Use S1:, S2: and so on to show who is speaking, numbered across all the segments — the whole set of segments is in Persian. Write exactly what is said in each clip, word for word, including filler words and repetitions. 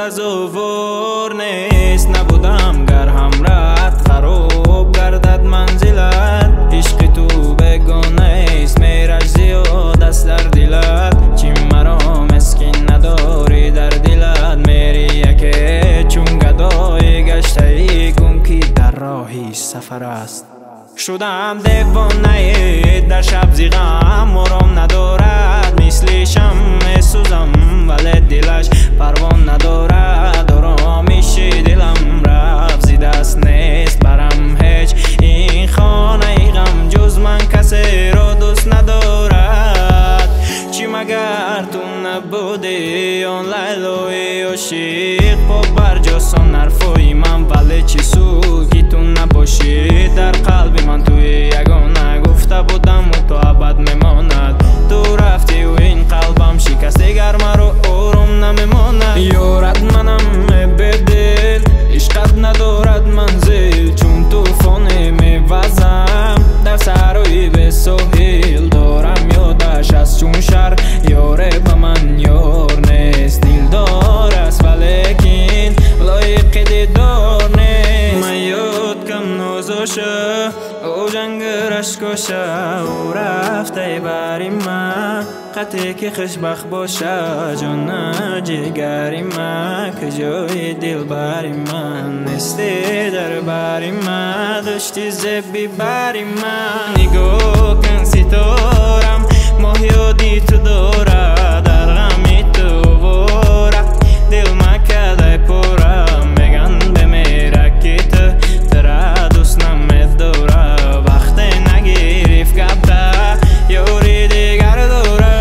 S1: تصور نیست. نبودم گر همراهت خراب گردد منزلت. عشق تو بگونه است میرش زیاد است در دلت. چی مرا مسکین نداری در دلت. میری یکی چون گدای گشته ای گم که در راهی سفر است. شدم دیوانه در شب زیغم مرام ندارد. مثل شمع سوزم ولی دلش پروان ندارد. آرامش دلم رفت زی دست نیست برم هیچ. این خانه غم جز من کسی را دوست ندارد. چی مگر تو نبودی آن لیلای عاشق. پا برجاستن حرفای من ولی چی سود که تو نباشی در قلب من. توی یگانه گفته بودم و تو ابد میماند. تو رفتی و این قلبم شکسته گر مرا آرام نمیماند. یارت منم بدل عشقت ندارد منزل. چون توفانه میوزم در سرای به ساحل. دارم یادش از چون شر یاره به من یار نیست. دلدار است ولیکن لایق دیدار نیست. من یاد کم نازاشه او جنگرش کشه. او رفته بری من قطعی که خوشبخت باشه. جان جگری من که جای دل بری من نیستی در بری من. داشتی زبی بری من. نگاه کن ستارم ماه یادی تو داره. در غمی تو واره دل مکده پورم. میگن بمیره که تو تره دوست نمیداره. وقتی نگیریف کبته یوری دیگر داره.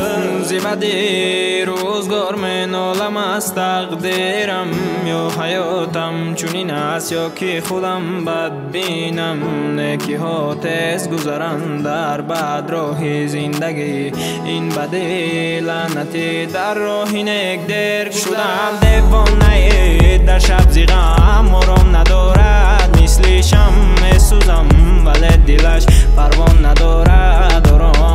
S1: زیبدی روزگار می نالم از تقدیرم. یا حیاتم چونین است یا که خودم بد بینم. نیکی ها تیز گذرن در بد راه زندگی. این بدی لعنتی در راه نیک دیر. شدم دیوانه در شب زیغم مرام ندارد. مثل شمع سوزم ولی دلش پروان ندارد.